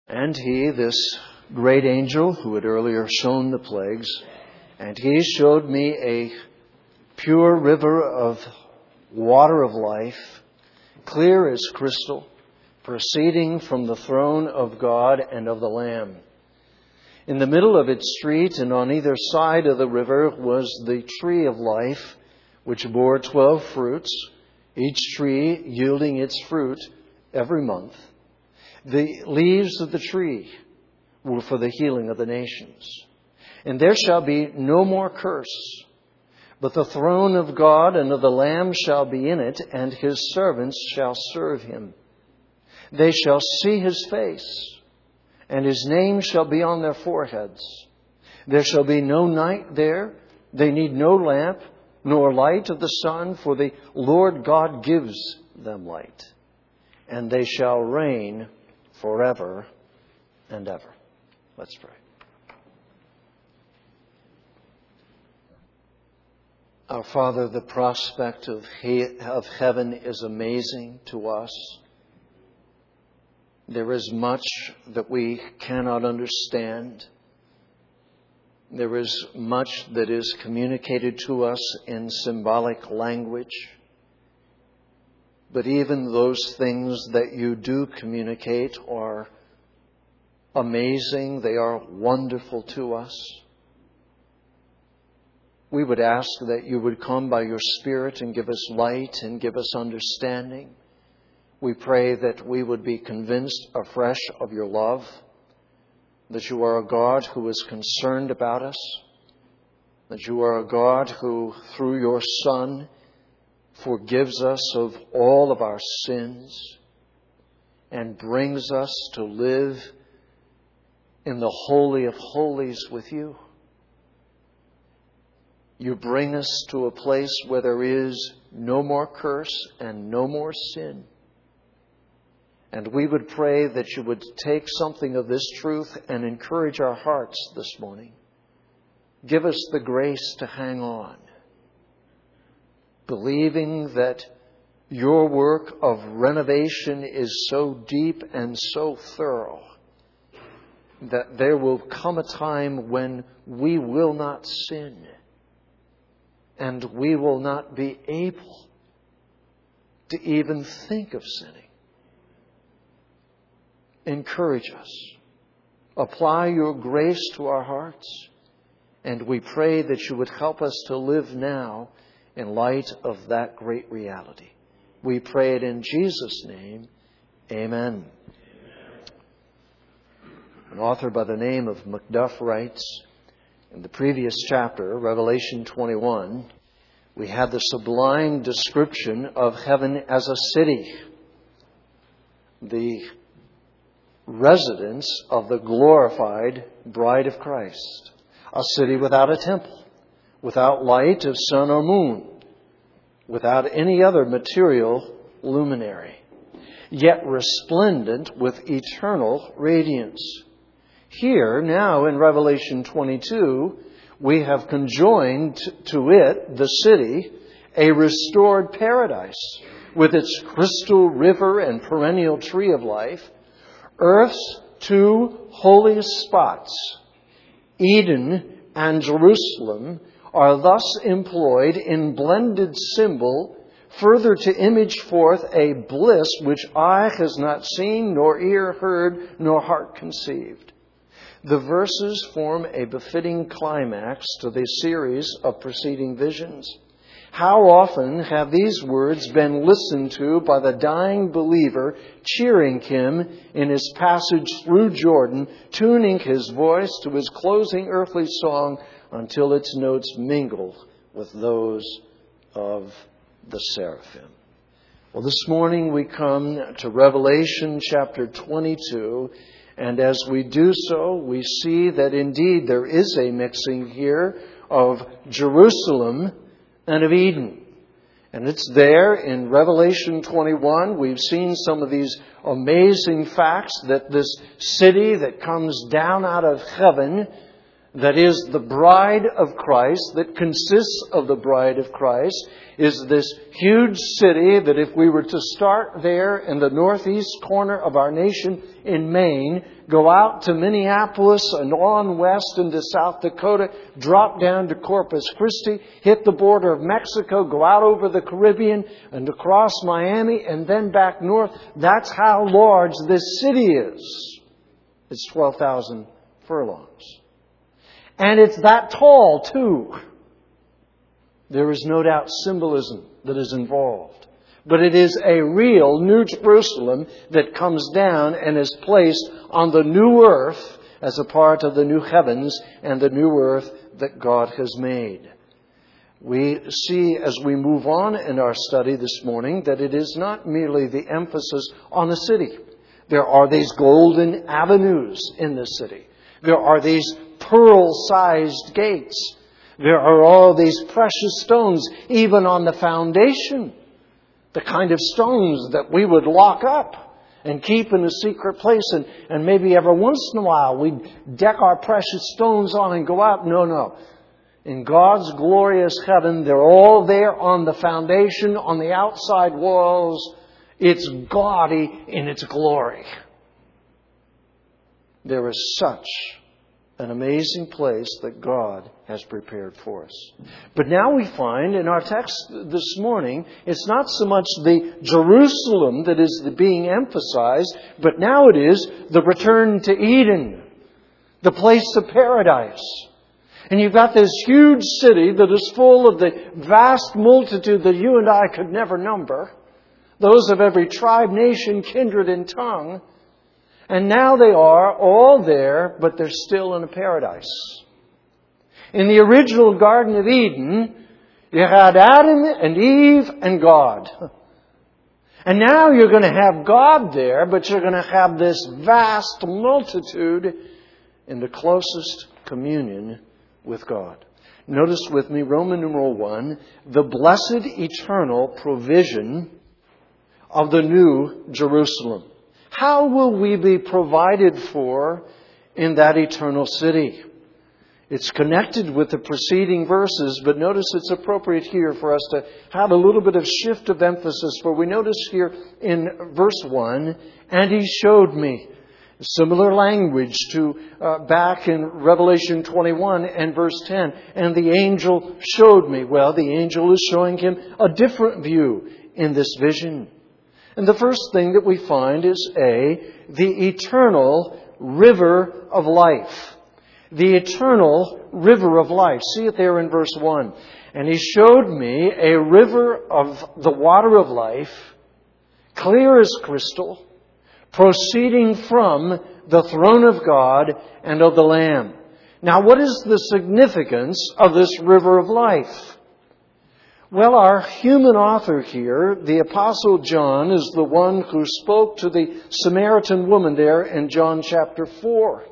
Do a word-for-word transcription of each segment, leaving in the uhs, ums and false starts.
And he, this great angel who had earlier shown the plagues, and he showed me a pure river of water of life, clear as crystal, proceeding from the throne of God and of the Lamb. In the middle of its street and on either side of the river was the tree of life, which bore twelve fruits, each tree yielding its fruit every month. The leaves of the tree were for the healing of the nations. And there shall be no more curse, but the throne of God and of the Lamb shall be in it, and his servants shall serve him. They shall see his face, and his name shall be on their foreheads. There shall be no night there. They need no lamp, nor light of the sun, for the Lord God gives them light. And they shall reign forever and ever. Let's pray. Our Father, the prospect of, he- of heaven is amazing to us. There is much that we cannot understand. There is much that is communicated to us in symbolic language. But even those things that you do communicate are amazing. They are wonderful to us. We would ask that you would come by your Spirit and give us light and give us understanding. We pray that we would be convinced afresh of your love, that you are a God who is concerned about us, that you are a God who, through your Son, forgives us of all of our sins and brings us to live in the Holy of Holies with you. You bring us to a place where there is no more curse and no more sin. And we would pray that you would take something of this truth and encourage our hearts this morning. Give us the grace to hang on, believing that your work of renovation is so deep and so thorough that there will come a time when we will not sin and we will not be able to even think of sinning. Encourage us. Apply your grace to our hearts. And we pray that you would help us to live now in light of that great reality. We pray it in Jesus' name. Amen. An author by the name of Macduff writes, in the previous chapter, Revelation twenty-one, we had the sublime description of heaven as a city. The residence of the glorified bride of Christ. A city without a temple, without light of sun or moon, without any other material luminary, yet resplendent with eternal radiance. Here, now in Revelation twenty-two, we have conjoined to it, the city, a restored paradise with its crystal river and perennial tree of life, Earth's two holiest spots, Eden and Jerusalem, are thus employed in blended symbol, further to image forth a bliss which eye has not seen, nor ear heard, nor heart conceived. The verses form a befitting climax to the series of preceding visions. How often have these words been listened to by the dying believer, cheering him in his passage through Jordan, tuning his voice to his closing earthly song until its notes mingle with those of the seraphim. Well, this morning we come to Revelation chapter twenty-two, and as we do so, we see that indeed there is a mixing here of Jerusalem and of Eden. And it's there in Revelation twenty-one. We've seen some of these amazing facts that this city that comes down out of heaven that is the bride of Christ, that consists of the bride of Christ, is this huge city that if we were to start there in the northeast corner of our nation in Maine, go out to Minneapolis and on west into South Dakota, drop down to Corpus Christi, hit the border of Mexico, go out over the Caribbean and across Miami and then back north. That's how large this city is. It's twelve thousand furlongs. And it's that tall, too. There is no doubt symbolism that is involved. But it is a real New Jerusalem that comes down and is placed on the new earth as a part of the new heavens and the new earth that God has made. We see as we move on in our study this morning that it is not merely the emphasis on the city. There are these golden avenues in the city. There are these pearl-sized gates. There are all these precious stones, even on the foundation. The kind of stones that we would lock up and keep in a secret place. And, and maybe every once in a while we'd deck our precious stones on and go out. No, no. In God's glorious heaven, they're all there on the foundation, on the outside walls. It's gaudy in its glory. There is such an amazing place that God has prepared for us. But now we find in our text this morning, it's not so much the Jerusalem that is being emphasized, but now it is the return to Eden, the place of paradise. And you've got this huge city that is full of the vast multitude that you and I could never number, those of every tribe, nation, kindred, and tongue. And now they are all there, but they're still in a paradise. In the original Garden of Eden, you had Adam and Eve and God. And now you're going to have God there, but you're going to have this vast multitude in the closest communion with God. Notice with me, Roman numeral one, the blessed eternal provision of the new Jerusalem. How will we be provided for in that eternal city? It's connected with the preceding verses, but notice it's appropriate here for us to have a little bit of shift of emphasis. For we notice here in verse one, and He showed me. Similar language to uh, back in Revelation twenty-one and verse ten. And the angel showed me. Well, the angel is showing him a different view in this vision. And the first thing that we find is A, the eternal river of life. The eternal river of life. See it there in verse one. And He showed me a river of the water of life, clear as crystal, proceeding from the throne of God and of the Lamb. Now, what is the significance of this river of life? Well, our human author here, the Apostle John, is the one who spoke to the Samaritan woman there in John chapter four.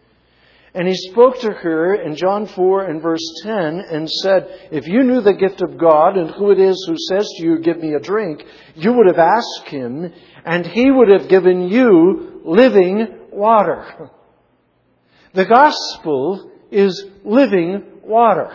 And he spoke to her in John four and verse ten and said, if you knew the gift of God and who it is who says to you, give me a drink, you would have asked Him and He would have given you living water. The gospel is living water.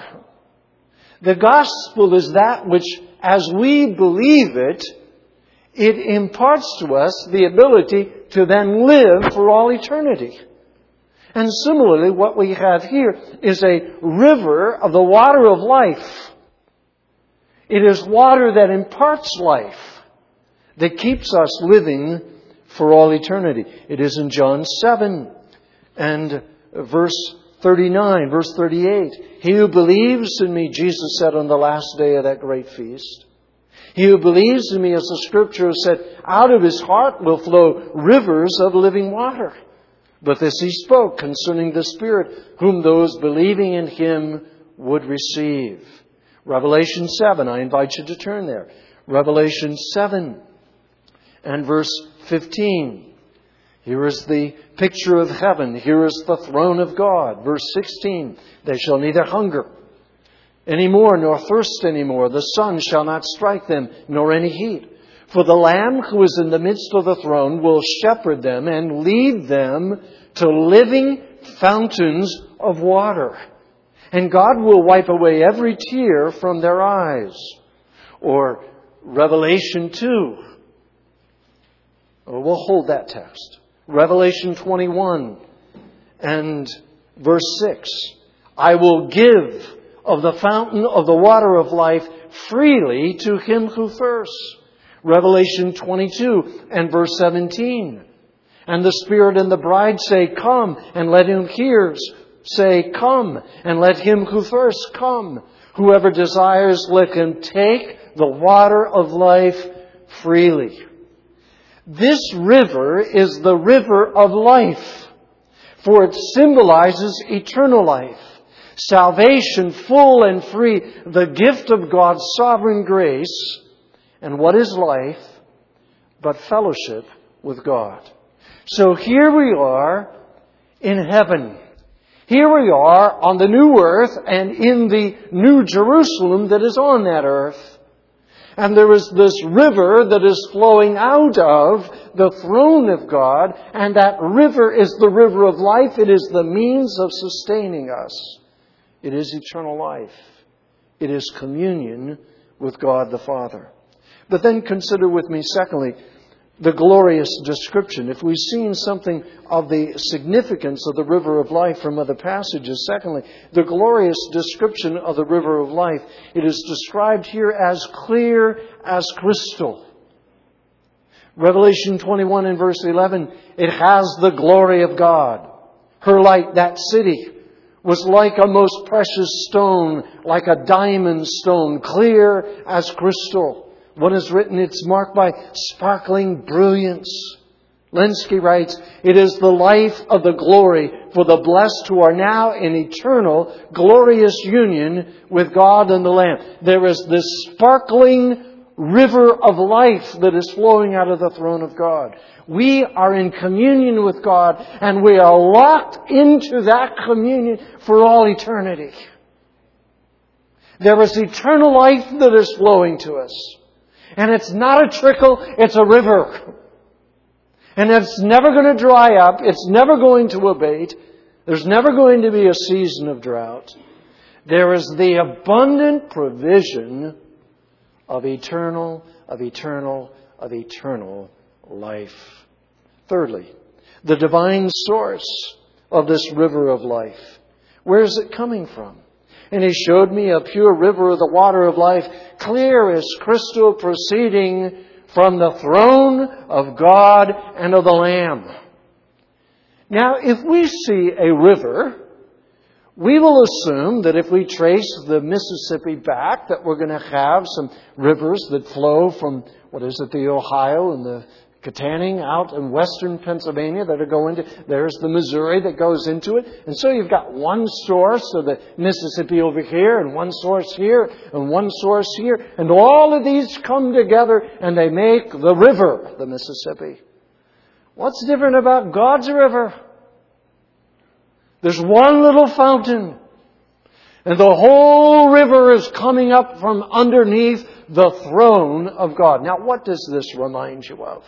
The gospel is that which, as we believe it, it imparts to us the ability to then live for all eternity. And similarly, what we have here is a river of the water of life. It is water that imparts life, that keeps us living for all eternity. It is in John seven and verse thirty-nine, verse thirty-eight. He who believes in me, Jesus said on the last day of that great feast. He who believes in me, as the Scripture said, out of his heart will flow rivers of living water. But this He spoke concerning the Spirit, whom those believing in Him would receive. Revelation seven, I invite you to turn there. Revelation seven and verse fifteen. Here is the picture of heaven. Here is the throne of God. Verse sixteen. They shall neither hunger any more nor thirst any more. The sun shall not strike them, nor any heat. For the Lamb who is in the midst of the throne will shepherd them and lead them to living fountains of water. And God will wipe away every tear from their eyes. Or Revelation two. Well, we'll hold that text. Revelation twenty-one and verse six. I will give of the fountain of the water of life freely to him who thirsts. Revelation twenty-two and verse seventeen. And the Spirit and the bride say, come, and let him hear say, come, and let him who thirsts come. Whoever desires, let him take the water of life freely. This river is the river of life, for it symbolizes eternal life, salvation full and free, the gift of God's sovereign grace. And what is life but fellowship with God? So here we are in heaven. Here we are on the new earth and in the new Jerusalem that is on that earth. And there is this river that is flowing out of the throne of God. And that river is the river of life. It is the means of sustaining us. It is eternal life. It is communion with God the Father. But then consider with me, secondly, the glorious description. If we've seen something of the significance of the river of life from other passages, secondly, the glorious description of the river of life. It is described here as clear as crystal. Revelation twenty-one and verse eleven, it has the glory of God. Her light, that city, was like a most precious stone, like a diamond stone, clear as crystal. What is written, it's marked by sparkling brilliance. Lenski writes, it is the life of the glory for the blessed who are now in eternal, glorious union with God and the Lamb. There is this sparkling river of life that is flowing out of the throne of God. We are in communion with God, and we are locked into that communion for all eternity. There is eternal life that is flowing to us. And it's not a trickle, it's a river. And it's never going to dry up. It's never going to abate. There's never going to be a season of drought. There is the abundant provision of eternal, of eternal, of eternal life. Thirdly, the divine source of this river of life. Where is it coming from? And He showed me a pure river of the water of life, clear as crystal, proceeding from the throne of God and of the Lamb. Now, if we see a river, we will assume that if we trace the Mississippi back, that we're going to have some rivers that flow from, what is it, the Ohio and the Katanning out in western Pennsylvania that are going to, there's the Missouri that goes into it. And so you've got one source of the Mississippi over here and one source here and one source here. And all of these come together and they make the river, the Mississippi. What's different about God's river? There's one little fountain. And the whole river is coming up from underneath the throne of God. Now, what does this remind you of?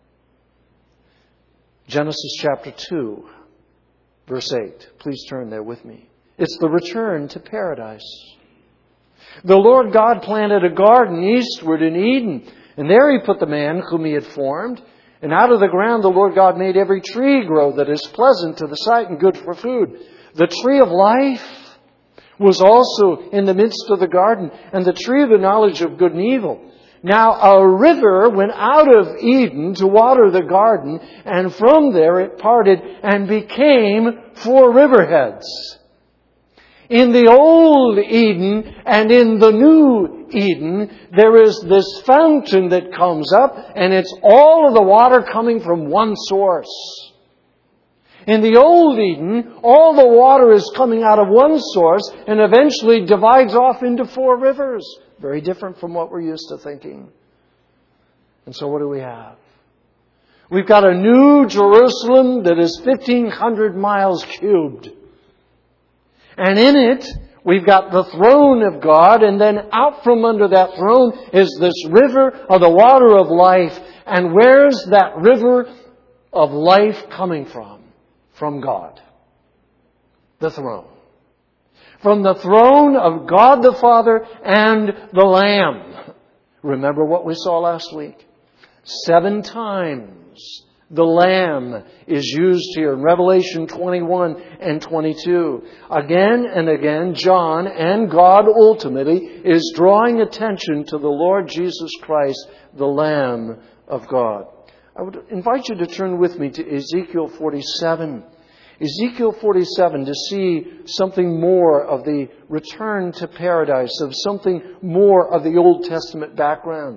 Genesis chapter two, verse eight. Please turn there with me. It's the return to paradise. The Lord God planted a garden eastward in Eden, and there He put the man whom He had formed. And out of the ground the Lord God made every tree grow that is pleasant to the sight and good for food. The tree of life was also in the midst of the garden, and the tree of the knowledge of good and evil. Now a river went out of Eden to water the garden, and from there it parted and became four riverheads. In the old Eden and in the new Eden, there is this fountain that comes up, and it's all of the water coming from one source. In the old Eden, all the water is coming out of one source and eventually divides off into four rivers. Very different from what we're used to thinking. And so what do we have? We've got a new Jerusalem that is fifteen hundred miles cubed. And in it, We've got the throne of God, and then out from under that throne is this river of the water of life. And where's that river of life coming from? From God. The throne. From the throne of God the Father and the Lamb. Remember what we saw last week? Seven times the Lamb is used here in Revelation twenty-one and twenty-two. Again and again, John and God ultimately is drawing attention to the Lord Jesus Christ, the Lamb of God. I would invite you to turn with me to Ezekiel forty-seven. Ezekiel forty-seven, to see something more of the return to paradise, of something more of the Old Testament background.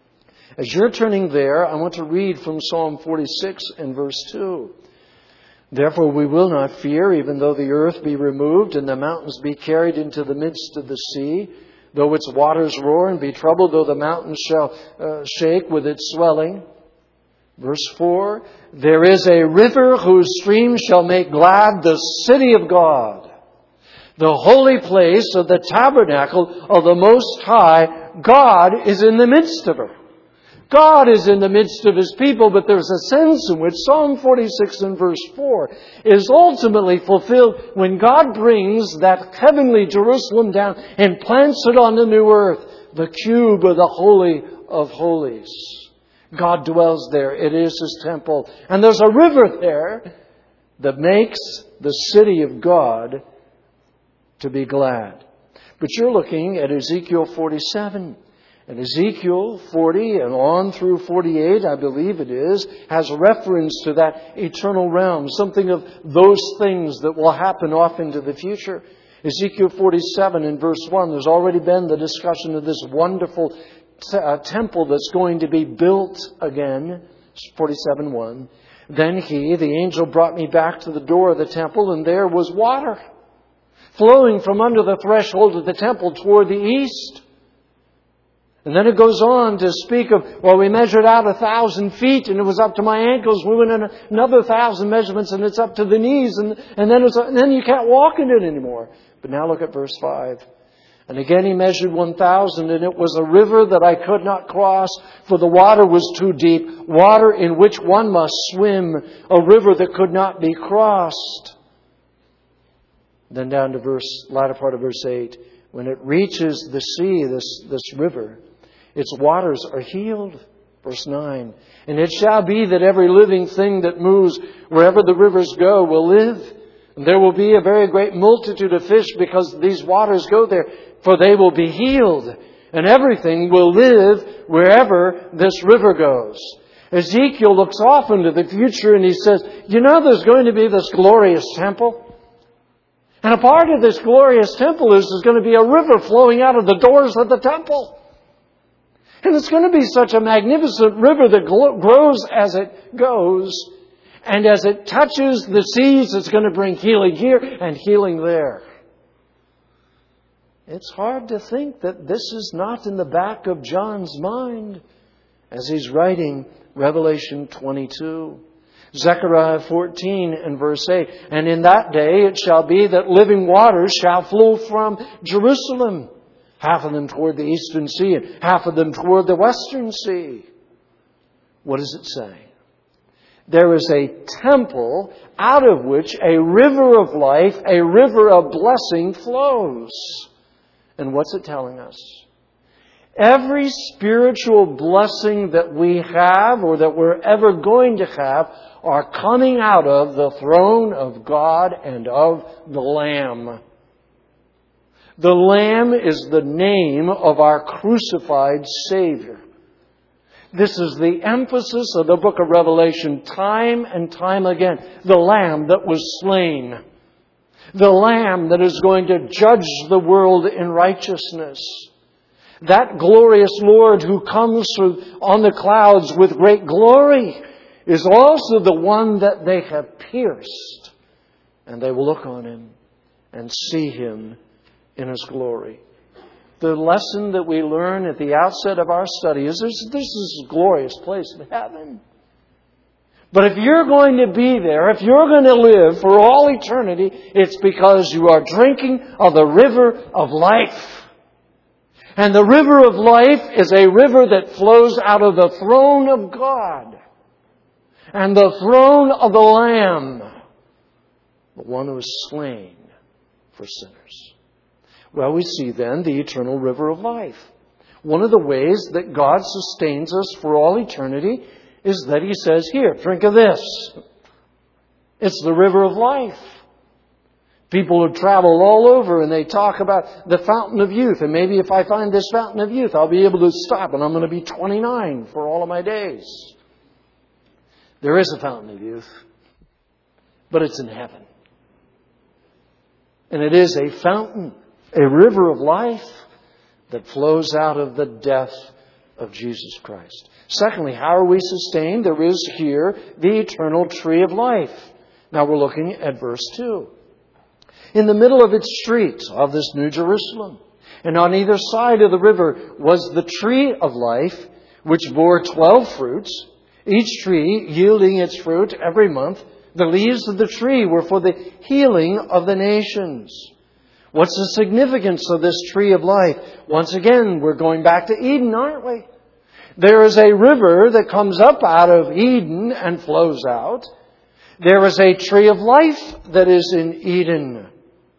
As you're turning there, I want to read from Psalm forty-six and verse two. Therefore we will not fear, even though the earth be removed and the mountains be carried into the midst of the sea, though its waters roar and be troubled, though the mountains shall uh, shake with its swelling. Verse four, there is a river whose streams shall make glad the city of God, the holy place of the tabernacle of the Most High. God is in the midst of her. God is in the midst of His people, but there's a sense in which Psalm forty-six and verse four is ultimately fulfilled when God brings that heavenly Jerusalem down and plants it on the new earth, the cube of the Holy of Holies. God dwells there. It is His temple. And there's a river there that makes the city of God to be glad. But you're looking at Ezekiel forty-seven. And Ezekiel forty and on through forty-eight, I believe it is, has reference to that eternal realm. Something of those things that will happen off into the future. Ezekiel forty-seven and verse one, there's already been the discussion of this wonderful uh, temple that's going to be built again. forty-seven one. Then he, the angel, brought me back to the door of the temple, and there was water flowing from under the threshold of the temple toward the east. And then it goes on to speak of, well, we measured out a thousand feet and it was up to my ankles. We went in another thousand measurements and it's up to the knees. And, and, then, it's, and then you can't walk in it anymore. But now look at verse five. And again he measured one thousand, and it was a river that I could not cross, for the water was too deep, water in which one must swim, a river that could not be crossed. Then down to verse, latter part of verse eight. When it reaches the sea, this, this river, its waters are healed. Verse nine. And it shall be that every living thing that moves wherever the rivers go will live. And there will be a very great multitude of fish because these waters go there, for they will be healed. And everything will live wherever this river goes. Ezekiel looks off into the future and he says, you know, there's going to be this glorious temple. And a part of this glorious temple is there's going to be a river flowing out of the doors of the temple. And it's going to be such a magnificent river that grows as it goes. And as it touches the seas, it's going to bring healing here and healing there. It's hard to think that this is not in the back of John's mind as he's writing Revelation twenty-two. Zechariah fourteen and verse eight. And in that day it shall be that living waters shall flow from Jerusalem. Half of them toward the eastern sea and half of them toward the western sea. What does it say? There is a temple out of which a river of life, a river of blessing flows. And what's it telling us? Every spiritual blessing that we have or that we're ever going to have are coming out of the throne of God and of the Lamb. The Lamb is the name of our crucified Savior. This is the emphasis of the book of Revelation time and time again. The Lamb that was slain. The Lamb that is going to judge the world in righteousness. That glorious Lord who comes on the clouds with great glory is also the one that they have pierced. And they will look on Him and see Him in His glory. The lesson that we learn at the outset of our study is this, this is a glorious place in heaven. But if you're going to be there, if you're going to live for all eternity, it's because you are drinking of the river of life. And the river of life is a river that flows out of the throne of God and the throne of the Lamb, the one who was slain for sinners. Well, we see then the eternal river of life. One of the ways that God sustains us for all eternity is that He says, here, drink of this. It's the river of life. People have traveled all over and they talk about the fountain of youth. And maybe if I find this fountain of youth, I'll be able to stop and I'm going to be twenty-nine for all of my days. There is a fountain of youth, but it's in heaven. And it is a fountain, a river of life that flows out of the death of Jesus Christ. Secondly, how are we sustained? There is here the eternal tree of life. Now we're looking at verse two. In the middle of its streets of this New Jerusalem, and on either side of the river was the tree of life, which bore twelve fruits, each tree yielding its fruit every month. The leaves of the tree were for the healing of the nations. What's the significance of this tree of life? Once again, we're going back to Eden, aren't we? There is a river that comes up out of Eden and flows out. There is a tree of life that is in Eden.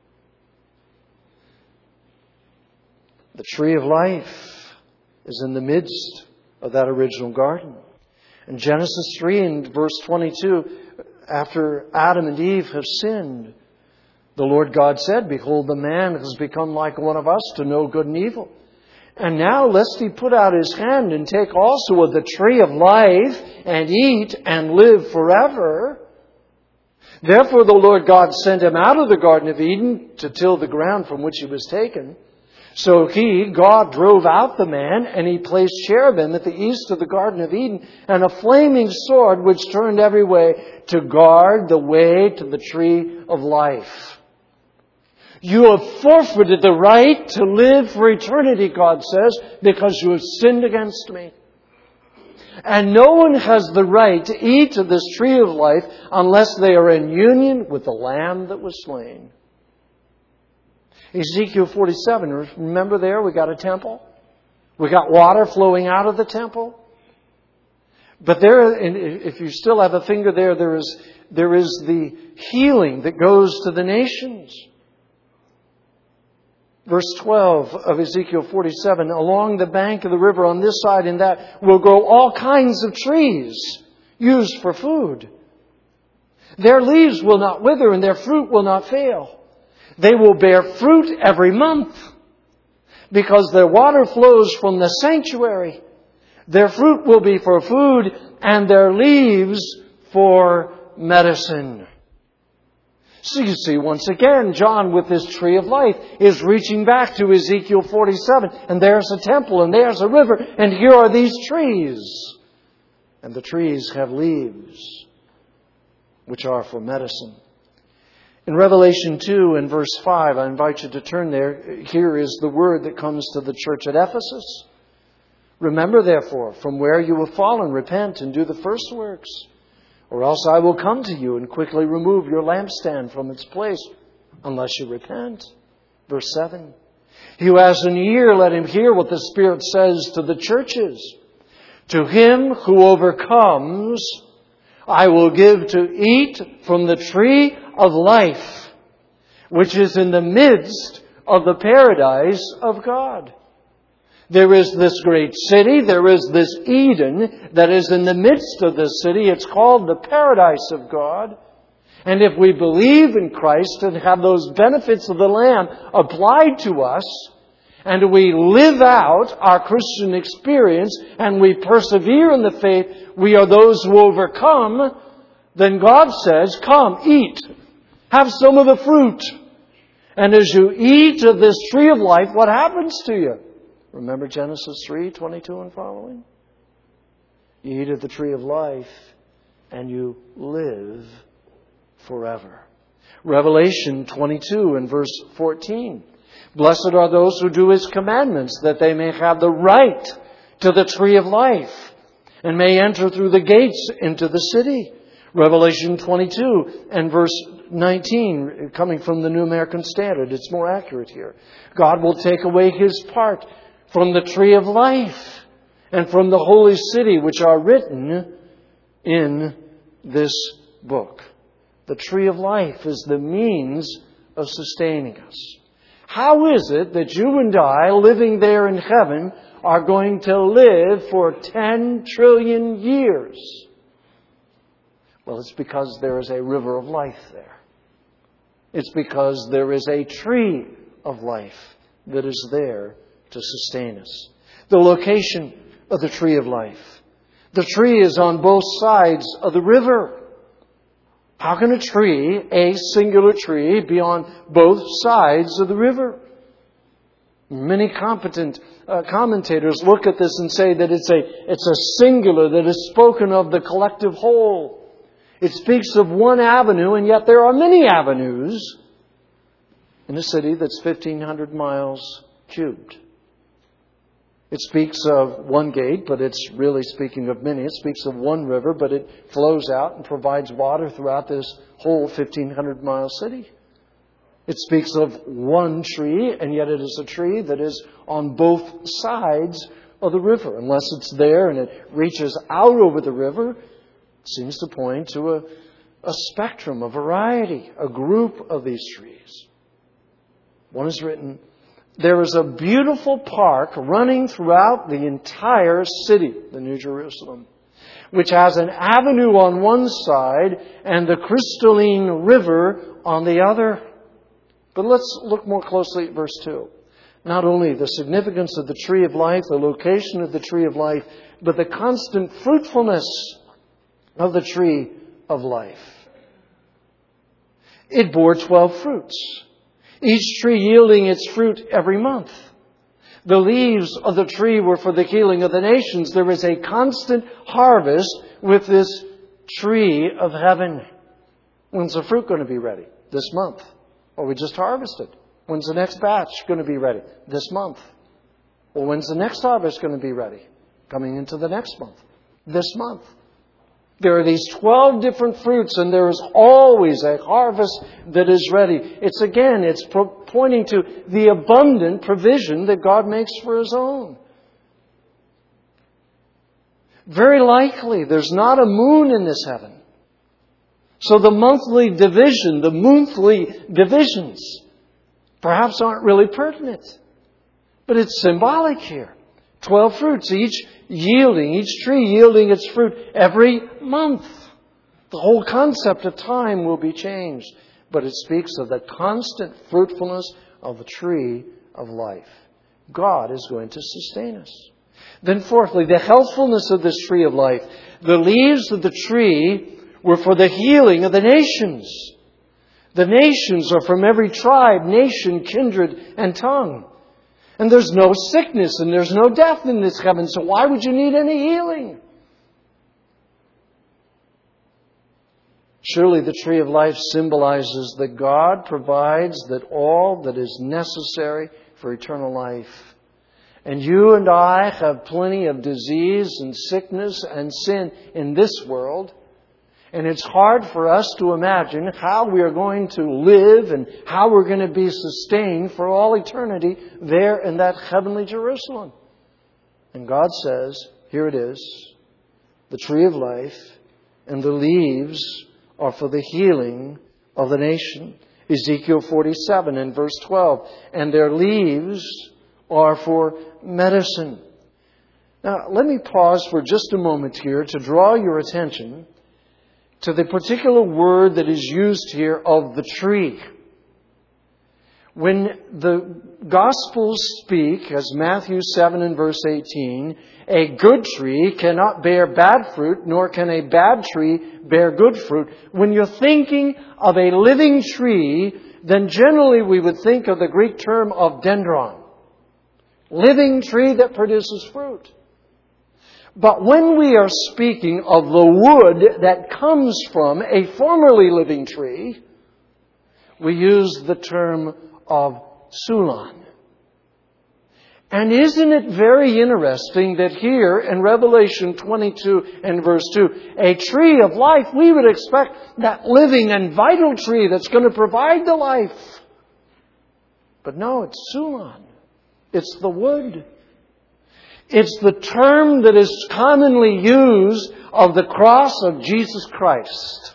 The tree of life is in the midst of that original garden. In Genesis three and verse twenty-two, after Adam and Eve have sinned, the Lord God said, behold, the man has become like one of us to know good and evil. And now lest he put out his hand and take also of the tree of life and eat and live forever. Therefore the Lord God sent him out of the Garden of Eden to till the ground from which he was taken. So he, God, drove out the man, and he placed cherubim at the east of the Garden of Eden, and a flaming sword which turned every way to guard the way to the tree of life. You have forfeited the right to live for eternity, God says, because you have sinned against me. And no one has the right to eat of this tree of life unless they are in union with the Lamb that was slain. Ezekiel forty-seven, remember there we got a temple? We got water flowing out of the temple. But there, if you still have a finger there, there is, there is the healing that goes to the nations. Verse twelve of Ezekiel forty-seven, along the bank of the river on this side and that will grow all kinds of trees used for food. Their leaves will not wither and their fruit will not fail. They will bear fruit every month because their water flows from the sanctuary. Their fruit will be for food and their leaves for medicine. So you see, once again, John with this tree of life is reaching back to Ezekiel forty-seven. And there's a temple and there's a river and here are these trees. And the trees have leaves which are for medicine. In Revelation two and verse five, I invite you to turn there. Here is the word that comes to the church at Ephesus. Remember, therefore, from where you have fallen, repent and do the first works. Or else I will come to you and quickly remove your lampstand from its place, unless you repent. Verse seven. He who has an ear, let him hear what the Spirit says to the churches. To him who overcomes, I will give to eat from the tree of life, which is in the midst of the paradise of God. There is this great city, there is this Eden that is in the midst of this city. It's called the paradise of God. And if we believe in Christ and have those benefits of the Lamb applied to us, and we live out our Christian experience and we persevere in the faith, we are those who overcome, then God says, come, eat. Have some of the fruit. And as you eat of this tree of life, what happens to you? Remember Genesis three, twenty-two and following? You eat of the tree of life and you live forever. Revelation twenty-two and verse fourteen. Blessed are those who do His commandments, that they may have the right to the tree of life and may enter through the gates into the city. Revelation twenty-two and verse nineteen, coming from the New American Standard. It's more accurate here. God will take away His part from the tree of life and from the holy city, which are written in this book. The tree of life is the means of sustaining us. How is it that you and I, living there in heaven, are going to live for ten trillion years? Well, it's because there is a river of life there. It's because there is a tree of life that is there to sustain us. The location of the tree of life. The tree is on both sides of the river. How can a tree, a singular tree, be on both sides of the river? Many competent uh, commentators look at this and say that it's a, it's a singular that is spoken of the collective whole. It speaks of one avenue, and yet there are many avenues in a city that's fifteen hundred miles cubed. It speaks of one gate, but it's really speaking of many. It speaks of one river, but it flows out and provides water throughout this whole fifteen hundred mile city. It speaks of one tree, and yet it is a tree that is on both sides of the river. Unless it's there and it reaches out over the river, it seems to point to a, a spectrum, a variety, a group of these trees. One is written, there is a beautiful park running throughout the entire city, the New Jerusalem, which has an avenue on one side and the crystalline river on the other. But let's look more closely at verse two. Not only the significance of the tree of life, the location of the tree of life, but the constant fruitfulness of the tree of life. It bore twelve fruits, each tree yielding its fruit every month. The leaves of the tree were for the healing of the nations. There is a constant harvest with this tree of heaven. When's the fruit going to be ready? This month. Or we just harvested. When's the next batch going to be ready? This month. Well, when's the next harvest going to be ready? Coming into the next month. This month. There are these twelve different fruits, and there is always a harvest that is ready. It's again, it's pro- pointing to the abundant provision that God makes for His own. Very likely, there's not a moon in this heaven. So the monthly division, the monthly divisions, perhaps aren't really pertinent. But it's symbolic here. Twelve fruits, each yielding, each tree yielding its fruit every month. The whole concept of time will be changed. But it speaks of the constant fruitfulness of the tree of life. God is going to sustain us. Then fourthly, the healthfulness of this tree of life. The leaves of the tree were for the healing of the nations. The nations are from every tribe, nation, kindred, and tongue. And there's no sickness and there's no death in this heaven, so why would you need any healing? Surely the tree of life symbolizes that God provides that all that is necessary for eternal life. And you and I have plenty of disease and sickness and sin in this world. And it's hard for us to imagine how we are going to live and how we're going to be sustained for all eternity there in that heavenly Jerusalem. And God says, here it is, the tree of life and the leaves are for the healing of the nation. Ezekiel forty-seven and verse twelve. And their leaves are for medicine. Now, let me pause for just a moment here to draw your attention to the particular word that is used here of the tree. When the Gospels speak, as Matthew seven and verse eighteen, a good tree cannot bear bad fruit, nor can a bad tree bear good fruit. When you're thinking of a living tree, then generally we would think of the Greek term of dendron. Living tree that produces fruit. But when we are speaking of the wood that comes from a formerly living tree, we use the term of Sulan. And isn't it very interesting that here in Revelation twenty-two and verse two, a tree of life, we would expect that living and vital tree that's going to provide the life. But no, it's Sulon. It's the wood. It's the term that is commonly used of the cross of Jesus Christ.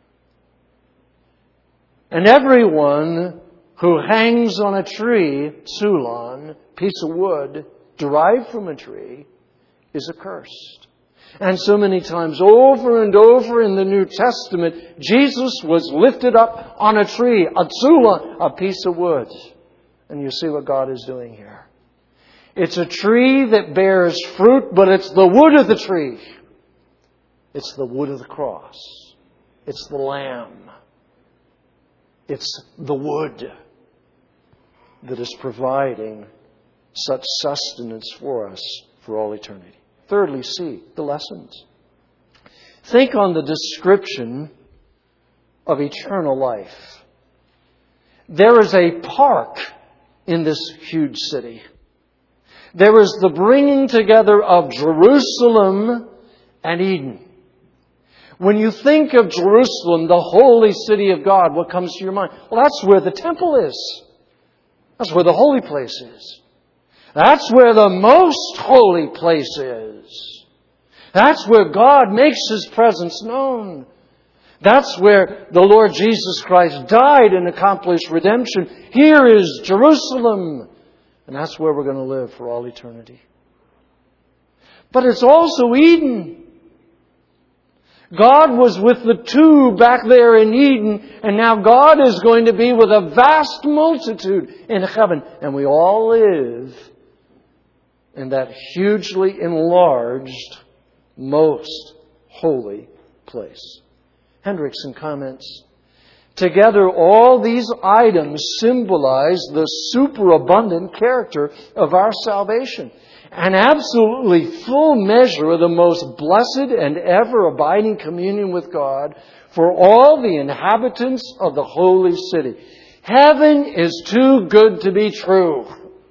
And everyone who hangs on a tree, Sulon, piece of wood derived from a tree, is accursed. And so many times over and over in the New Testament, Jesus was lifted up on a tree, a Sulon, a piece of wood. And you see what God is doing here. It's a tree that bears fruit, but it's the wood of the tree. It's the wood of the cross. It's the Lamb. It's the wood that is providing such sustenance for us for all eternity. Thirdly, see the lessons. Think on the description of eternal life. There is a park in this huge city. There is the bringing together of Jerusalem and Eden. When you think of Jerusalem, the holy city of God, what comes to your mind? Well, that's where the temple is. That's where the holy place is. That's where the most holy place is. That's where God makes His presence known. That's where the Lord Jesus Christ died and accomplished redemption. Here is Jerusalem. And that's where we're going to live for all eternity. But it's also Eden. God was with the two back there in Eden, and now God is going to be with a vast multitude in heaven. And we all live in that hugely enlarged, most holy place. Hendrickson comments, together all these items symbolize the superabundant character of our salvation. An absolutely full measure of the most blessed and ever-abiding communion with God for all the inhabitants of the holy city. Heaven is too good to be true.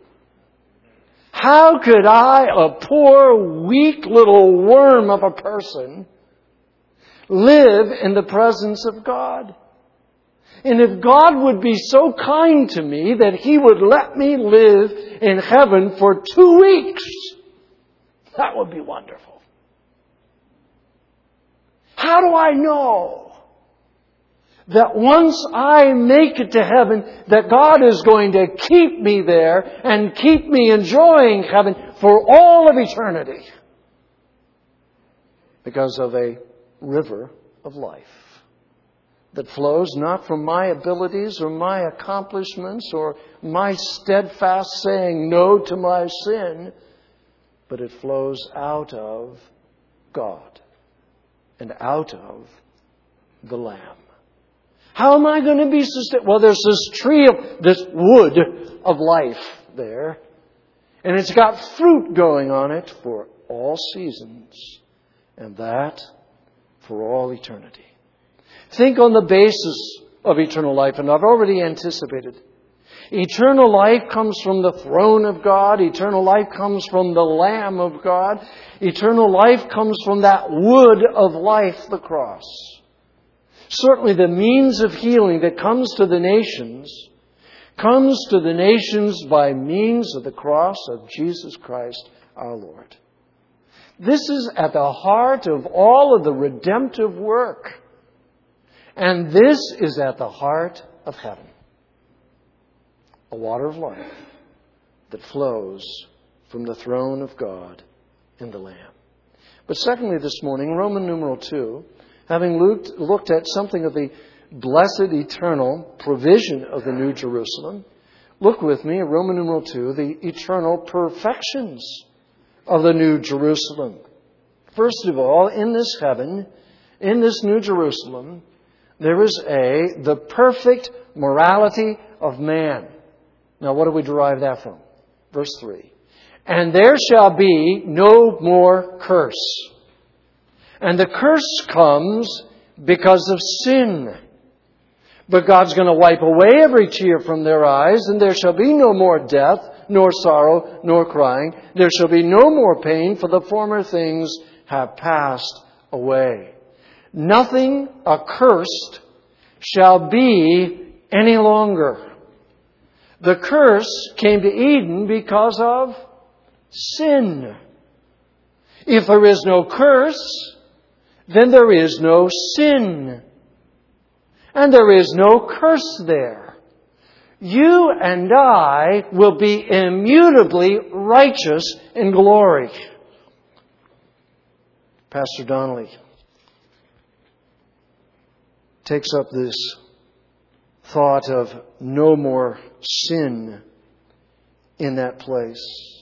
How could I, a poor, weak little worm of a person, live in the presence of God? And if God would be so kind to me that He would let me live in heaven for two weeks, that would be wonderful. How do I know that once I make it to heaven, that God is going to keep me there and keep me enjoying heaven for all of eternity? Because of a river of life that flows not from my abilities or my accomplishments or my steadfast saying no to my sin, but it flows out of God and out of the Lamb. How am I going to be sustained? Well, there's this tree of, this wood of life there, and it's got fruit going on it for all seasons, and that for all eternity. Think on the basis of eternal life, and I've already anticipated. Eternal life comes from the throne of God. Eternal life comes from the Lamb of God. Eternal life comes from that wood of life, the cross. Certainly the means of healing that comes to the nations comes to the nations by means of the cross of Jesus Christ our Lord. This is at the heart of all of the redemptive work. And this is at the heart of heaven. A water of life that flows from the throne of God in the Lamb. But secondly, this morning, Roman numeral two, having looked, looked at something of the blessed eternal provision of the New Jerusalem, look with me at Roman numeral two, the eternal perfections of the New Jerusalem. First of all, in this heaven, in this New Jerusalem, there is a, the perfect morality of man. Now, what do we derive that from? Verse three. And there shall be no more curse. And the curse comes because of sin. But God's going to wipe away every tear from their eyes, and there shall be no more death, nor sorrow, nor crying. There shall be no more pain, for the former things have passed away. Nothing accursed shall be any longer. The curse came to Eden because of sin. If there is no curse, then there is no sin. And there is no curse there. You and I will be immutably righteous in glory. Pastor Donnelly takes up this thought of no more sin in that place.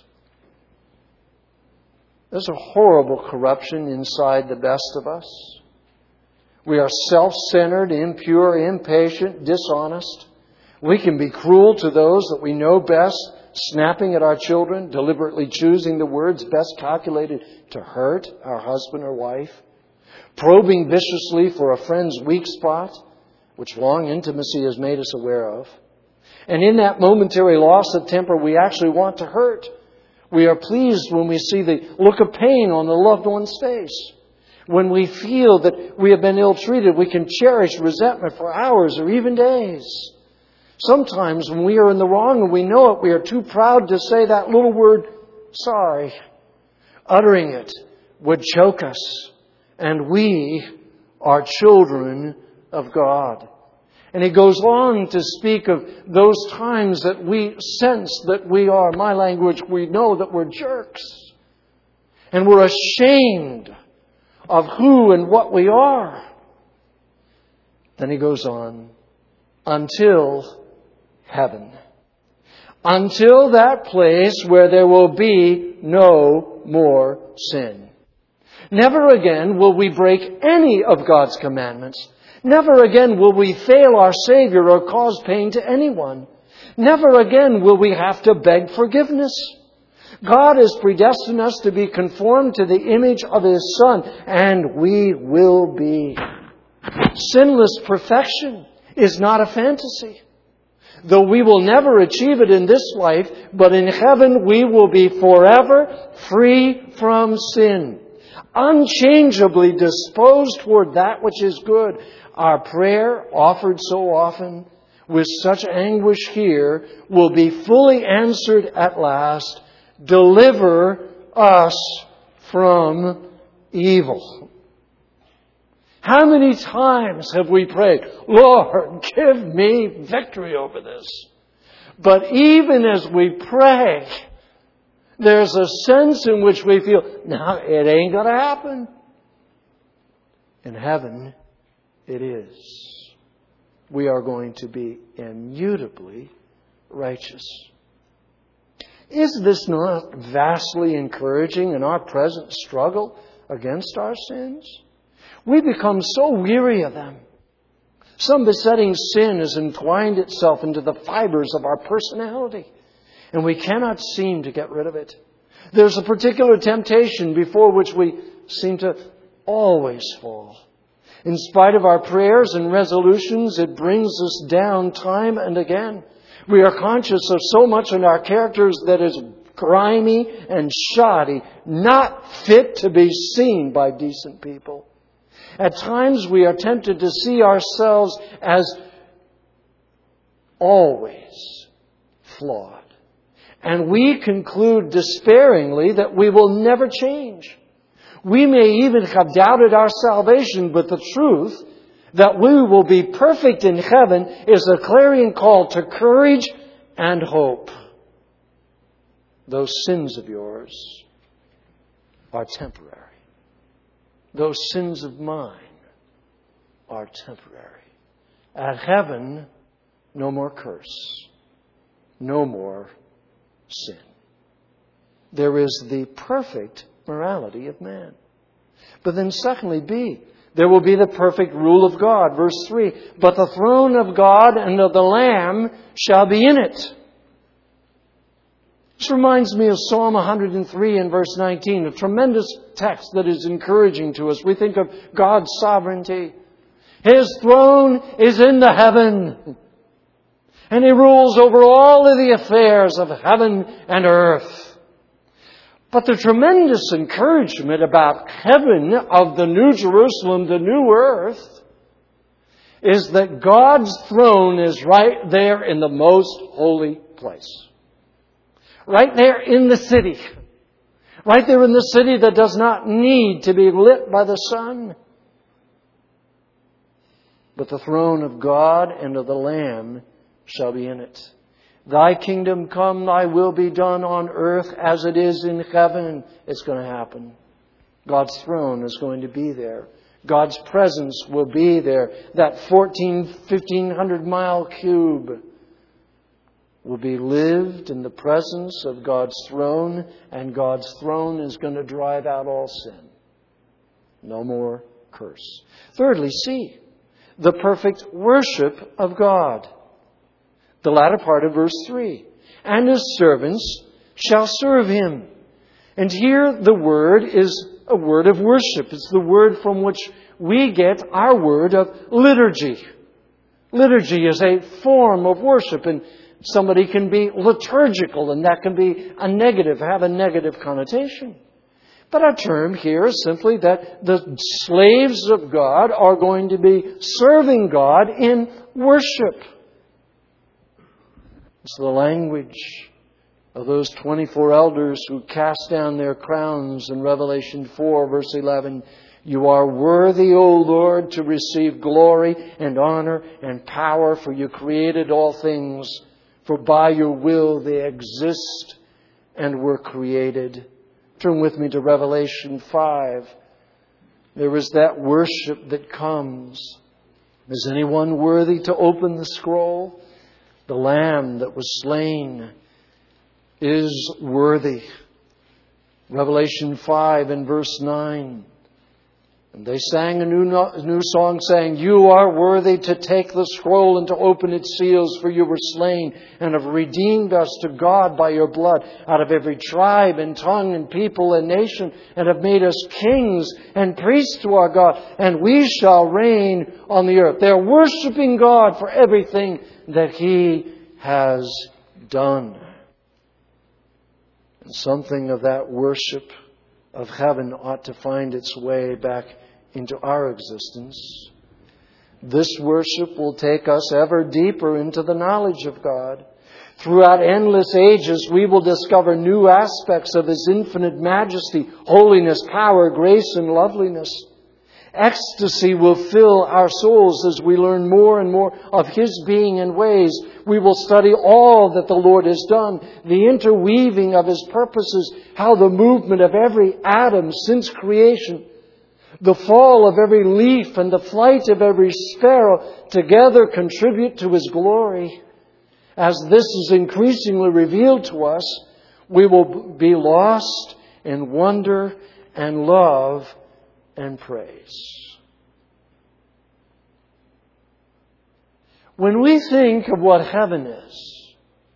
There's a horrible corruption inside the best of us. We are self-centered, impure, impatient, dishonest. We can be cruel to those that we know best, snapping at our children, deliberately choosing the words best calculated to hurt our husband or wife, probing viciously for a friend's weak spot, which long intimacy has made us aware of. And in that momentary loss of temper, we actually want to hurt. We are pleased when we see the look of pain on the loved one's face. When we feel that we have been ill-treated, we can cherish resentment for hours or even days. Sometimes when we are in the wrong and we know it, we are too proud to say that little word, sorry. Uttering it would choke us. And we are children of God. And he goes on to speak of those times that we sense that we are, my language, we know that we're jerks. And we're ashamed of who and what we are. Then he goes on, until heaven. Until that place where there will be no more sin. Never again will we break any of God's commandments. Never again will we fail our Savior or cause pain to anyone. Never again will we have to beg forgiveness. God has predestined us to be conformed to the image of His Son, and we will be. Sinless perfection is not a fantasy. Though we will never achieve it in this life, but in heaven we will be forever free from sin. Unchangeably disposed toward that which is good. Our prayer, offered so often with such anguish here, will be fully answered at last. Deliver us from evil. How many times have we prayed, Lord, give me victory over this? But even as we pray, there's a sense in which we feel, no, it ain't going to happen. In heaven, it is. We are going to be immutably righteous. Is this not vastly encouraging in our present struggle against our sins? We become so weary of them. Some besetting sin has entwined itself into the fibers of our personality, and we cannot seem to get rid of it. There's a particular temptation before which we seem to always fall. In spite of our prayers and resolutions, it brings us down time and again. We are conscious of so much in our characters that is grimy and shoddy, not fit to be seen by decent people. At times we are tempted to see ourselves as always flawed. And we conclude despairingly that we will never change. We may even have doubted our salvation, but the truth that we will be perfect in heaven is a clarion call to courage and hope. Those sins of yours are temporary. Those sins of mine are temporary. At heaven, no more curse. No more sin. There is the perfect morality of man. But then secondly, B, there will be the perfect rule of God. Verse three, but the throne of God and of the Lamb shall be in it. This reminds me of Psalm one hundred three and verse nineteen, a tremendous text that is encouraging to us. We think of God's sovereignty. His throne is in the heaven, And He rules over all of the affairs of heaven and earth. But the tremendous encouragement about heaven, of the New Jerusalem, the new earth, is that God's throne is right there in the most holy place. Right there in the city. Right there in the city that does not need to be lit by the sun. But the throne of God and of the Lamb shall be in it. Thy kingdom come, thy will be done on earth as it is in heaven. It's going to happen. God's throne is going to be there. God's presence will be there. That fourteen, fifteen hundred mile cube will be lived in the presence of God's throne, and God's throne is going to drive out all sin. No more curse. Thirdly, see the perfect worship of God. The latter part of verse three. And His servants shall serve Him. And here the word is a word of worship. It's the word from which we get our word of liturgy. Liturgy is a form of worship, and somebody can be liturgical, and that can be a negative, have a negative connotation. But our term here is simply that the slaves of God are going to be serving God in worship. It's the language of those twenty-four elders who cast down their crowns in Revelation four, verse eleven. You are worthy, O Lord, to receive glory and honor and power, for you created all things, for by your will they exist and were created. Turn with me to Revelation five. There is that worship that comes. Is anyone worthy to open the scroll? The Lamb that was slain is worthy. Revelation five and verse nine. And they sang a new, new song saying, You are worthy to take the scroll and to open its seals, for you were slain and have redeemed us to God by your blood out of every tribe and tongue and people and nation, and have made us kings and priests to our God, and we shall reign on the earth. They're worshiping God for everything that He has done. And something of that worship of heaven ought to find its way back into our existence. This worship will take us ever deeper into the knowledge of God. Throughout endless ages, we will discover new aspects of His infinite majesty, holiness, power, grace, and loveliness. Ecstasy will fill our souls as we learn more and more of His being and ways. We will study all that the Lord has done, the interweaving of His purposes, how the movement of every atom since creation, the fall of every leaf and the flight of every sparrow together contribute to His glory. As this is increasingly revealed to us, we will be lost in wonder and love and praise. When we think of what heaven is,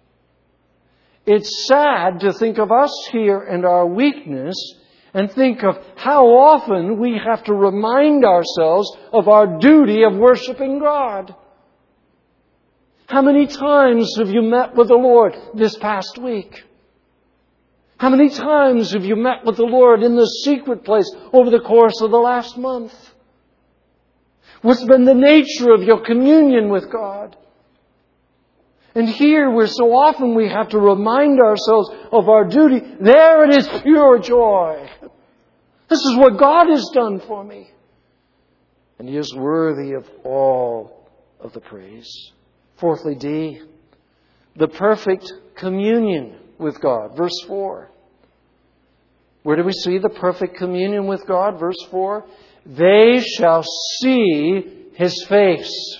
it's sad to think of us here and our weakness, and think of how often we have to remind ourselves of our duty of worshiping God. How many times have you met with the Lord this past week? How many times have you met with the Lord in the secret place over the course of the last month? What's been the nature of your communion with God? And here, where so often we have to remind ourselves of our duty, there it is, pure joy. This is what God has done for me. And He is worthy of all of the praise. Fourthly, D, the perfect communion with God. Verse four. Where do we see the perfect communion with God? Verse four. They shall see His face.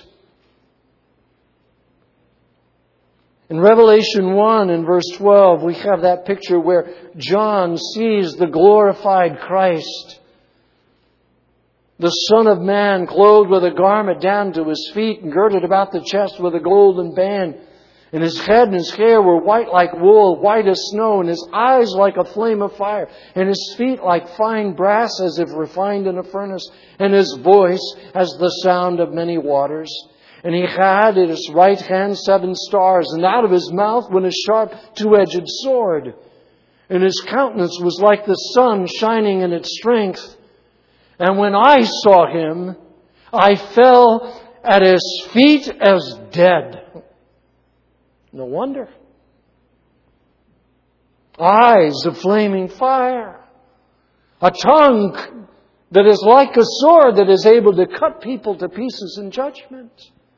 In Revelation one and verse twelve, we have that picture where John sees the glorified Christ, the Son of Man, clothed with a garment down to His feet and girded about the chest with a golden band. And His head and His hair were white like wool, white as snow, and His eyes like a flame of fire, and His feet like fine brass as if refined in a furnace, and His voice as the sound of many waters. And he had at his right hand seven stars, and out of his mouth went a sharp two-edged sword. And his countenance was like the sun shining in its strength. And when I saw him, I fell at his feet as dead. No wonder. Eyes of flaming fire. A tongue that is like a sword that is able to cut people to pieces in judgment.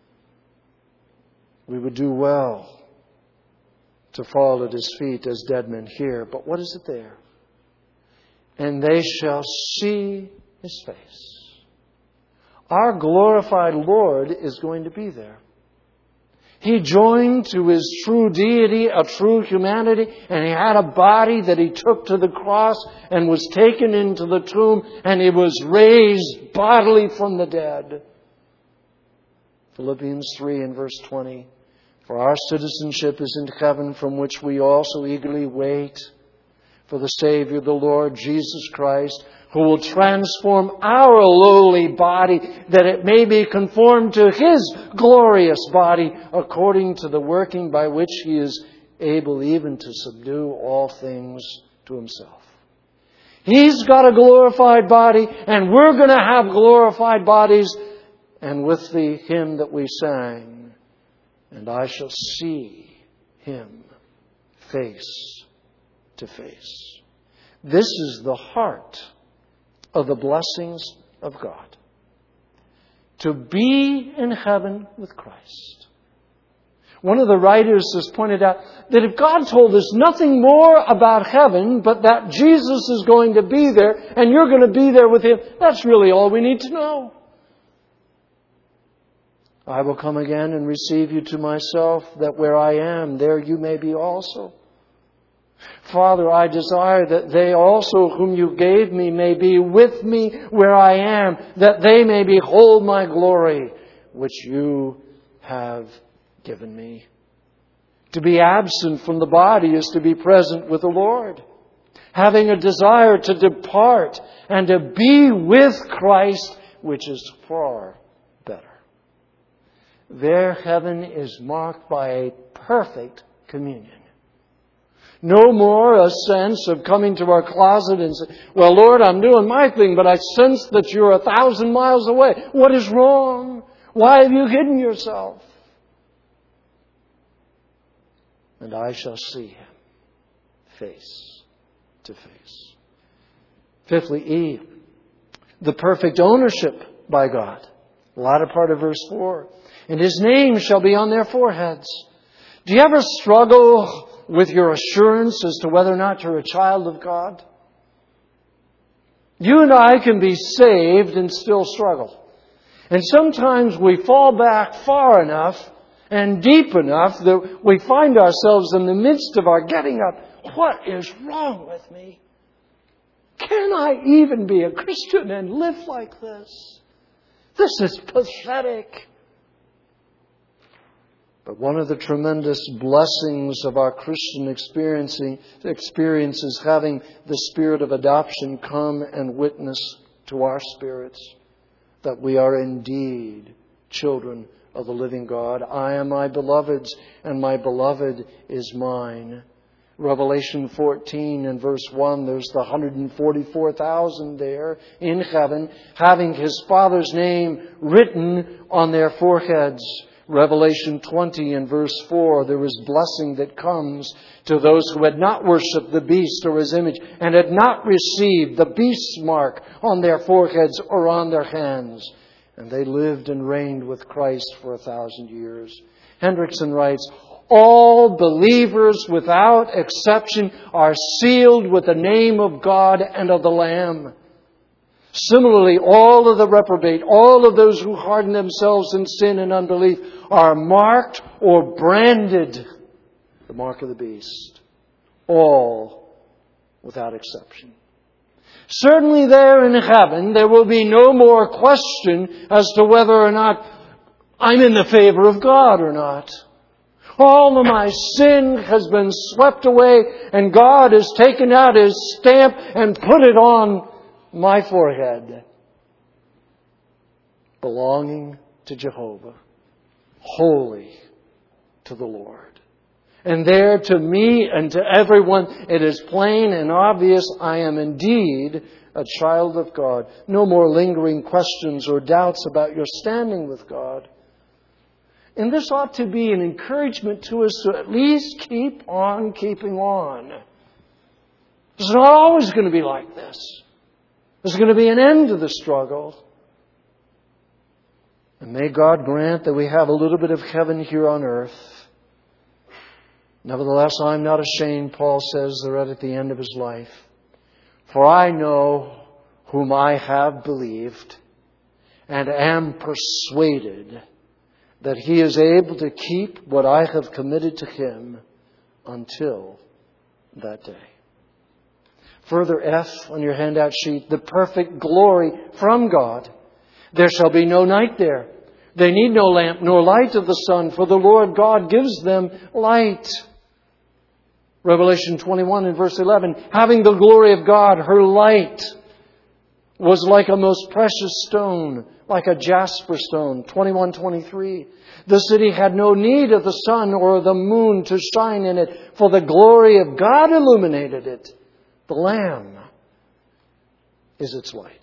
We would do well to fall at his feet as dead men here. But what is it there? And they shall see his face. Our glorified Lord is going to be there. He joined to his true deity a true humanity, and he had a body that he took to the cross and was taken into the tomb, and he was raised bodily from the dead. Philippians three and verse twenty. For our citizenship is in heaven, from which we also eagerly wait for the Savior, the Lord Jesus Christ, who will transform our lowly body, that it may be conformed to His glorious body, according to the working by which He is able even to subdue all things to Himself. He's got a glorified body, and we're going to have glorified bodies. And with the hymn that we sang, and I shall see Him face to face. This is the heart of the blessings of God. To be in heaven with Christ. One of the writers has pointed out that if God told us nothing more about heaven, but that Jesus is going to be there and you're going to be there with Him, that's really all we need to know. I will come again and receive you to myself, that where I am, there you may be also. Father, I desire that they also whom you gave me may be with me where I am, that they may behold my glory, which you have given me. To be absent from the body is to be present with the Lord. Having a desire to depart and to be with Christ, which is far better. Their heaven is marked by a perfect communion. No more a sense of coming to our closet and say, well, Lord, I'm doing my thing, but I sense that you're a thousand miles away. What is wrong? Why have you hidden yourself? And I shall see Him face to face. Fifthly, E, the perfect ownership by God. The latter part of verse four. And His name shall be on their foreheads. Do you ever struggle with your assurance as to whether or not you're a child of God? You and I can be saved and still struggle. And sometimes we fall back far enough and deep enough that we find ourselves in the midst of our getting up. What is wrong with me? Can I even be a Christian and live like this? This is pathetic. But one of the tremendous blessings of our Christian experiencing experience is having the Spirit of adoption come and witness to our spirits that we are indeed children of the living God. I am my beloved's, and my beloved is mine. Revelation fourteen and verse one, there's the one hundred forty-four thousand there in heaven, having His Father's name written on their foreheads. Revelation twenty and verse four, there is blessing that comes to those who had not worshipped the beast or his image and had not received the beast's mark on their foreheads or on their hands. And they lived and reigned with Christ for a thousand years. Hendrickson writes, all believers without exception are sealed with the name of God and of the Lamb. Similarly, all of the reprobate, all of those who harden themselves in sin and unbelief are marked or branded the mark of the beast. All without exception. Certainly there in heaven, there will be no more question as to whether or not I'm in the favor of God or not. All of my sin has been swept away, and God has taken out His stamp and put it on my forehead, belonging to Jehovah. holy to the Lord. And there, to me and to everyone, it is plain and obvious I am indeed a child of God. No more lingering questions or doubts about your standing with God. And this ought to be an encouragement to us to at least keep on keeping on. It's not always going to be like this. There's going to be an end to the struggle. And may God grant that we have a little bit of heaven here on earth. Nevertheless, I'm not ashamed, Paul says there at the end of his life. For I know whom I have believed, and am persuaded that He is able to keep what I have committed to Him until that day. Further F on your handout sheet, the perfect glory from God. There shall be no night there. They need no lamp nor light of the sun, for the Lord God gives them light. Revelation twenty-one and verse eleven, having the glory of God, her light was like a most precious stone, like a jasper stone. twenty-one twenty-three. The city had no need of the sun or the moon to shine in it, for the glory of God illuminated it. The Lamb is its light.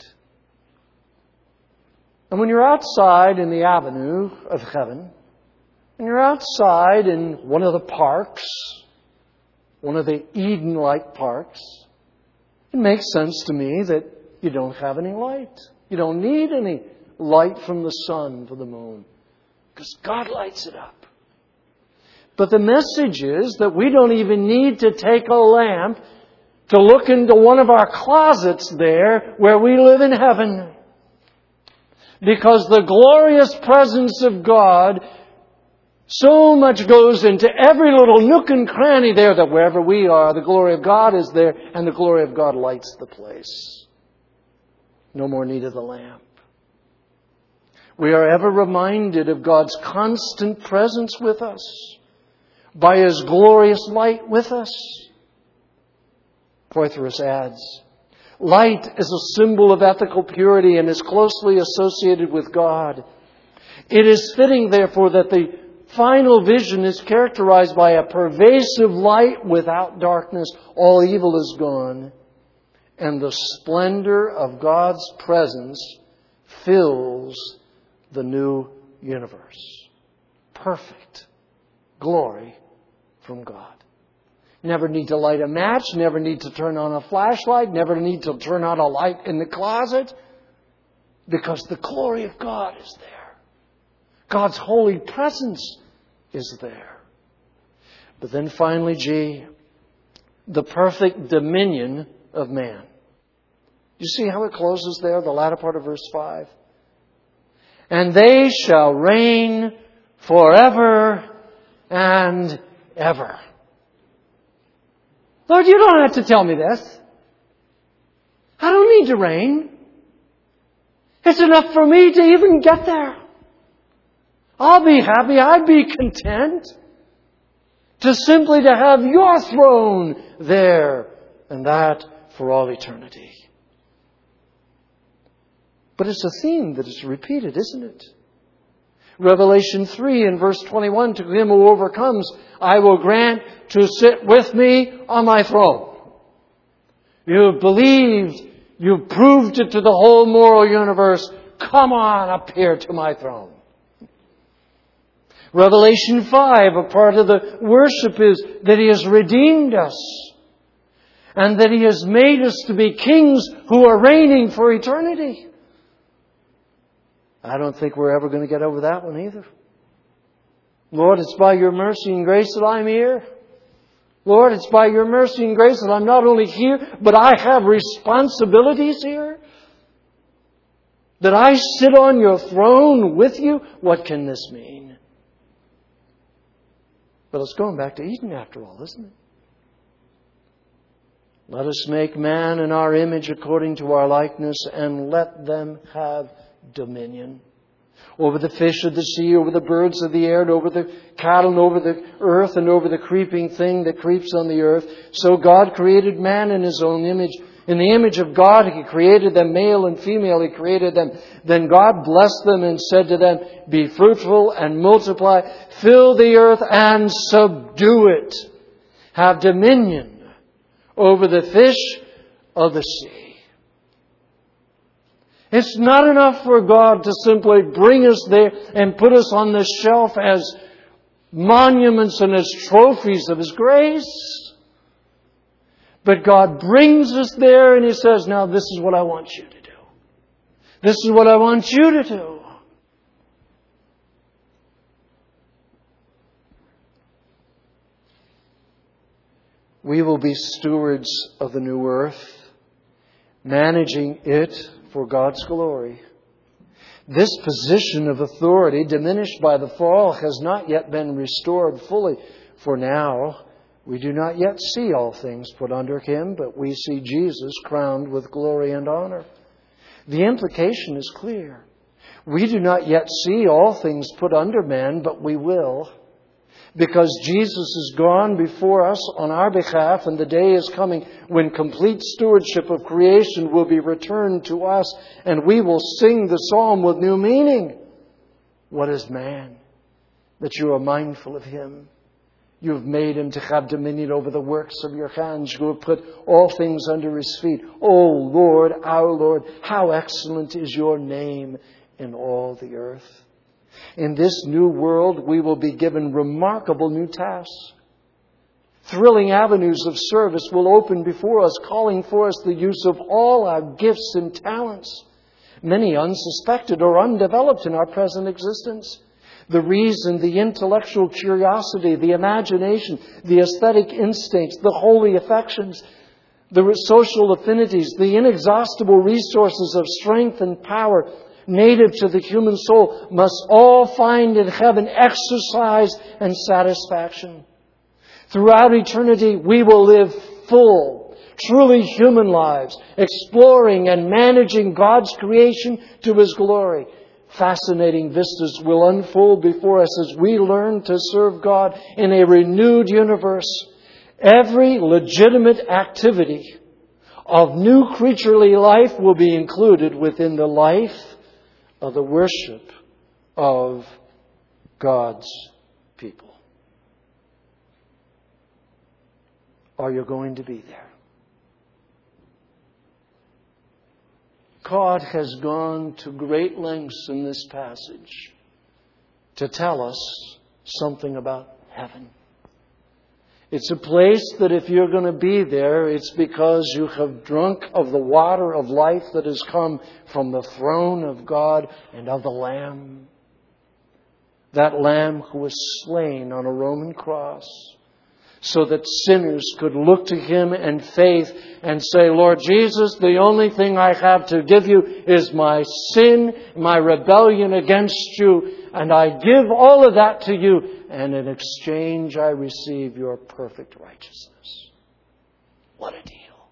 And when you're outside in the avenue of heaven, and you're outside in one of the parks, one of the Eden-like parks, it makes sense to me that you don't have any light. You don't need any light from the sun, from the moon, because God lights it up. But the message is that we don't even need to take a lamp to look into one of our closets there where we live in heaven. Because the glorious presence of God so much goes into every little nook and cranny there that wherever we are, the glory of God is there, and the glory of God lights the place. No more need of the lamp. We are ever reminded of God's constant presence with us, by His glorious light with us. Poythress adds, light is a symbol of ethical purity and is closely associated with God. It is fitting, therefore, that the final vision is characterized by a pervasive light without darkness. All evil is gone. And the splendor of God's presence fills the new universe. Perfect glory from God. Never need to light a match, never need to turn on a flashlight, never need to turn on a light in the closet, because the glory of God is there. God's holy presence is there. But then finally, G, the perfect dominion of man. You see how it closes there, the latter part of verse five? And they shall reign forever and ever. Lord, you don't have to tell me this. I don't need to reign. It's enough for me to even get there. I'll be happy. I'd be content to simply to have your throne there, and that for all eternity. But it's a theme that is repeated, isn't it? Revelation three and verse twenty-one, to him who overcomes, I will grant to sit with me on my throne. You've believed, you've proved it to the whole moral universe. Come on up here to my throne. Revelation five, a part of the worship is that He has redeemed us and that He has made us to be kings who are reigning for eternity. I don't think we're ever going to get over that one either. Lord, it's by your mercy and grace that I'm here. Lord, it's by your mercy and grace that I'm not only here, but I have responsibilities here. That I sit on your throne with you. What can this mean? But it's going back to Eden after all, isn't it? Let us make man in our image according to our likeness, and let them have dominion over the fish of the sea, over the birds of the air, and over the cattle, and over the earth, and over the creeping thing that creeps on the earth. So God created man in His own image. In the image of God, He created them, male and female, He created them. Then God blessed them and said to them, be fruitful and multiply, fill the earth and subdue it. Have dominion over the fish of the sea. It's not enough for God to simply bring us there and put us on the shelf as monuments and as trophies of His grace. But God brings us there and He says, now this is what I want you to do. This is what I want you to do. We will be stewards of the new earth, managing it for God's glory. This position of authority, diminished by the fall, has not yet been restored fully. For now, we do not yet see all things put under Him, but we see Jesus crowned with glory and honor. The implication is clear. We do not yet see all things put under man, but we will. Because Jesus is gone before us on our behalf, and the day is coming when complete stewardship of creation will be returned to us, and we will sing the psalm with new meaning. What is man, that you are mindful of him? You have made him to have dominion over the works of your hands. You have put all things under his feet. O Lord, our Lord, how excellent is your name in all the earth. In this new world, we will be given remarkable new tasks. Thrilling avenues of service will open before us, calling for us the use of all our gifts and talents, many unsuspected or undeveloped in our present existence. The reason, the intellectual curiosity, the imagination, the aesthetic instincts, the holy affections, the social affinities, the inexhaustible resources of strength and power native to the human soul must all find in heaven exercise and satisfaction. Throughout eternity, we will live full, truly human lives, exploring and managing God's creation to His glory. Fascinating vistas will unfold before us as we learn to serve God in a renewed universe. Every legitimate activity of new creaturely life will be included within the life of the worship of God's people. Are you going to be there? God has gone to great lengths in this passage to tell us something about heaven. It's a place that if you're going to be there, it's because you have drunk of the water of life that has come from the throne of God and of the Lamb. That Lamb who was slain on a Roman cross, so that sinners could look to Him in faith and say, Lord Jesus, the only thing I have to give you is my sin, my rebellion against you, and I give all of that to you, and in exchange I receive your perfect righteousness. What a deal.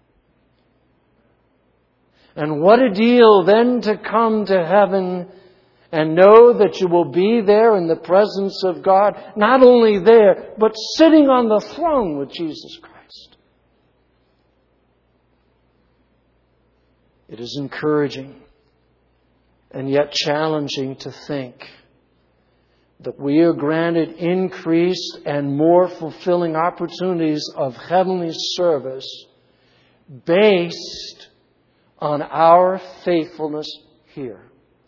And what a deal then to come to heaven and know that you will be there in the presence of God, not only there, but sitting on the throne with Jesus Christ. It is encouraging and yet challenging to think that we are granted increased and more fulfilling opportunities of heavenly service based on our faithfulness here.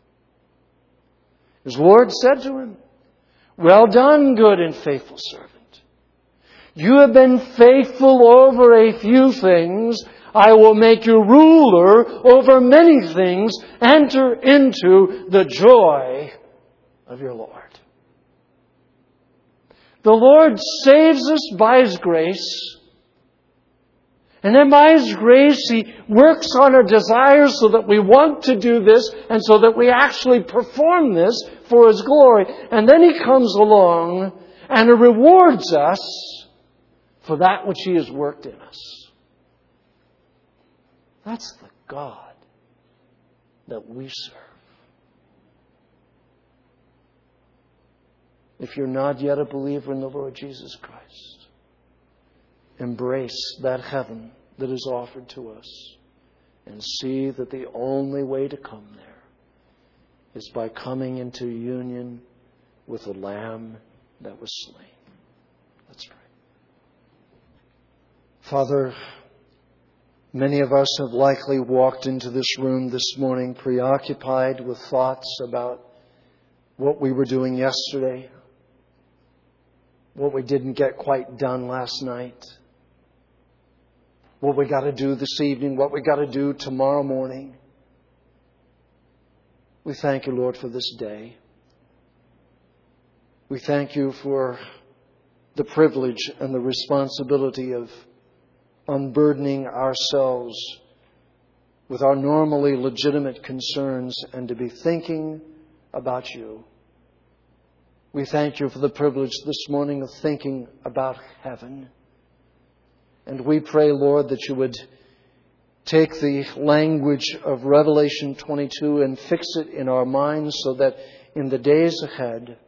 His Lord said to him, well done, good and faithful servant. You have been faithful over a few things. I will make you ruler over many things. Enter into the joy of your Lord. The Lord saves us by His grace. And then by His grace, He works on our desires so that we want to do this and so that we actually perform this for His glory. And then He comes along and rewards us for that which He has worked in us. That's the God that we serve. If you're not yet a believer in the Lord Jesus Christ, embrace that heaven that is offered to us. and see that the only way to come there is by coming into union with the Lamb that was slain. Let's pray. Father, many of us have likely walked into this room this morning preoccupied with thoughts about what we were doing yesterday, what we didn't get quite done last night, what we got to do this evening, what we got to do tomorrow morning. We thank you, Lord, for this day. We thank you for the privilege and the responsibility of unburdening ourselves with our normally legitimate concerns and to be thinking about you. We thank you for the privilege this morning of thinking about heaven. And we pray, Lord, that you would take the language of Revelation twenty-two and fix it in our minds so that in the days ahead,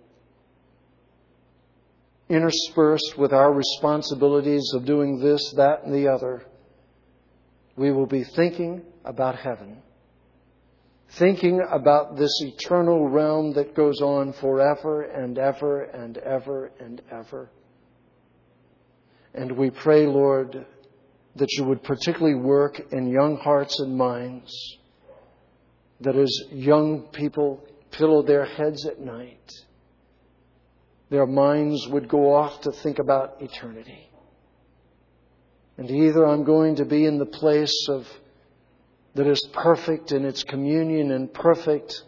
interspersed with our responsibilities of doing this, that, and the other, we will be thinking about heaven. Thinking about this eternal realm that goes on forever and ever and ever and ever. And we pray, Lord, that you would particularly work in young hearts and minds, that as young people pillow their heads at night, their minds would go off to think about eternity. And either I'm going to be in the place of that is perfect in its communion and perfect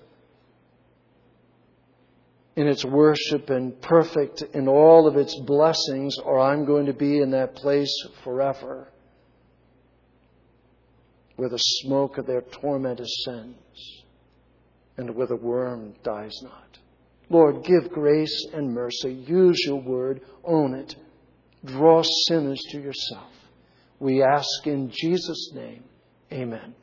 in its worship and perfect in all of its blessings, or I'm going to be in that place forever where the smoke of their torment ascends and where the worm dies not. Lord, give grace and mercy. Use your word. Own it. Draw sinners to yourself. We ask in Jesus' name. Amen.